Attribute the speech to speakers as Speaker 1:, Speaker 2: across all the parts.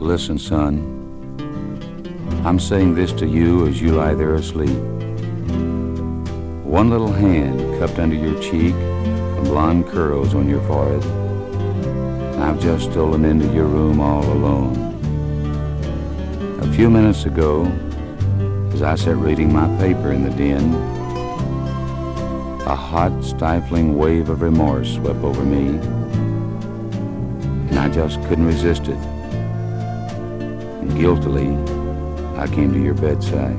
Speaker 1: Listen, son, I'm saying this to you as you lie there asleep. One little hand cupped under your cheek and blonde curls on your forehead. I've just stolen into your room all alone. A few minutes ago, as I sat reading my paper in the den, a hot, stifling wave of remorse swept over me, and I just couldn't resist it. And guiltily, I came to your bedside.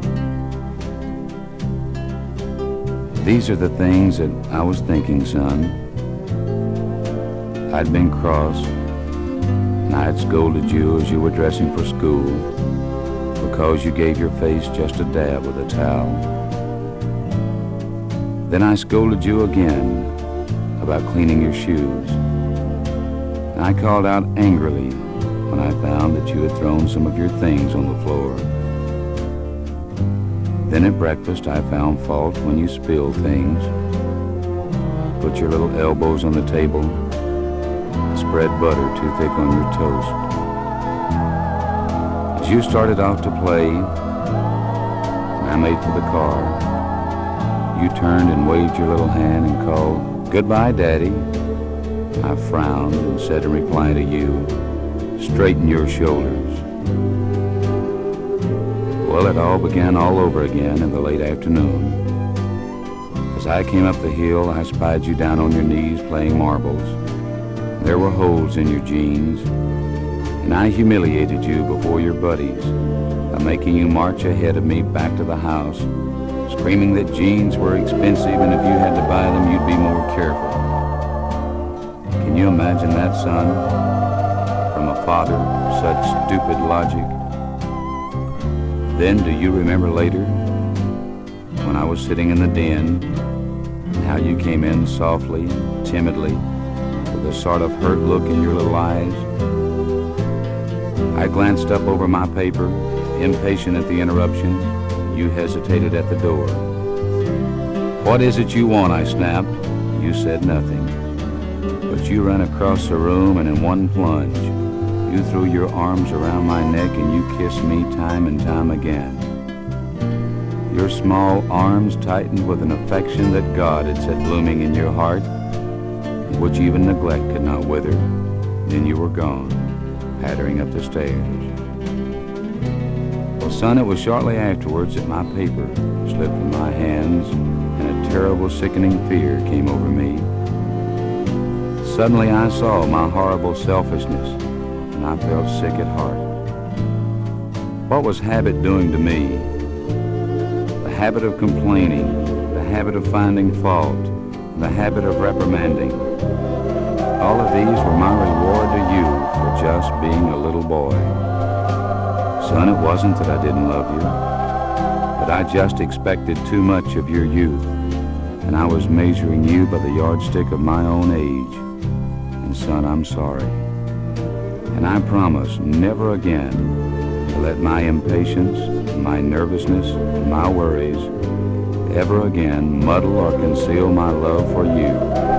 Speaker 1: These are the things that I was thinking, son. I'd been cross, and I had scolded you as you were dressing for school because you gave your face just a dab with a towel. Then I scolded you again about cleaning your shoes, and I called out angrily when I found that you had thrown some of your things on the floor. Then at breakfast I found fault when you spilled things, put your little elbows on the table, spread butter too thick on your toast. As you started off to play, and I made for the car, you turned and waved your little hand and called, "Goodbye, Daddy." I frowned and said in reply to you, "Straighten your shoulders." Well, it all began all over again in the late afternoon. As I came up the hill, I spied you down on your knees playing marbles. There were holes in your jeans, and I humiliated you before your buddies by making you march ahead of me back to the house, screaming that jeans were expensive and if you had to buy them, you'd be more careful. Can you imagine that, son? From a father, such stupid logic. Then, do you remember later, when I was sitting in the den, and how you came in softly, timidly, with a sort of hurt look in your little eyes? I glanced up over my paper, impatient at the interruption. You hesitated at the door. "What is it you want?" I snapped. You said nothing. But you ran across the room, and in one plunge, you threw your arms around my neck and you kissed me time and time again. Your small arms tightened with an affection that God had set blooming in your heart, which even neglect could not wither. Then you were gone, pattering up the stairs. Well, son, it was shortly afterwards that my paper slipped from my hands and a terrible, sickening fear came over me. Suddenly I saw my horrible selfishness, and I felt sick at heart. What was habit doing to me? The habit of complaining, the habit of finding fault, the habit of reprimanding. All of these were my reward to you for just being a little boy. Son, it wasn't that I didn't love you, but I just expected too much of your youth, and I was measuring you by the yardstick of my own age. And son, I'm sorry. And I promise never again to let my impatience, my nervousness, and my worries ever again muddle or conceal my love for you.